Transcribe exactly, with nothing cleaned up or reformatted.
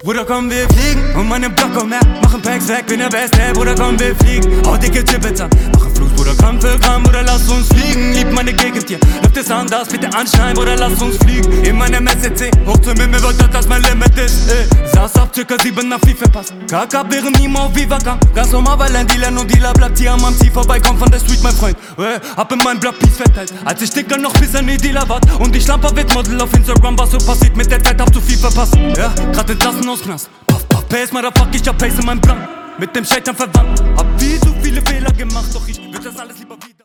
Bruder, komm, wir fliegen. Und meine Block mehr, machen Packs weg, bin der Beste. Bruder, komm, wir fliegen. Hau dicke Tippets an, machen Fluss, Bruder, komm für Gramm. Bruder, lass uns fliegen. Lieb meine Gegend hier, läuft es anders, bitte anschneiden. Bruder, lass uns fliegen. In meinem S E C, hoch zum Himmel, wird das, das mein Limit ist. Ey. Saß ab, circa sieben nach FIFA Pass. K K, während Nimo auf Viva kam. Ganz normal, weil ein Dealer und Dealer bleibt hier am M C vorbeikommt von der Street, mein Freund. Ey. Hab in meinem Block Peace verteilt, als ich dicker noch bis an die Dealer wart. Und die Schlamper wird Model auf Instagram, was so passiert mit der Zeit, hab zu viel verpasst. Ja, grad entlassen aus Knast. Puff, puff, Pace, Motherfuck, ich hab Pace in meinem Plan. Mit dem Scheitern verwandt. Hab wie so viele Fehler gemacht, doch ich würd das alles lieber wieder.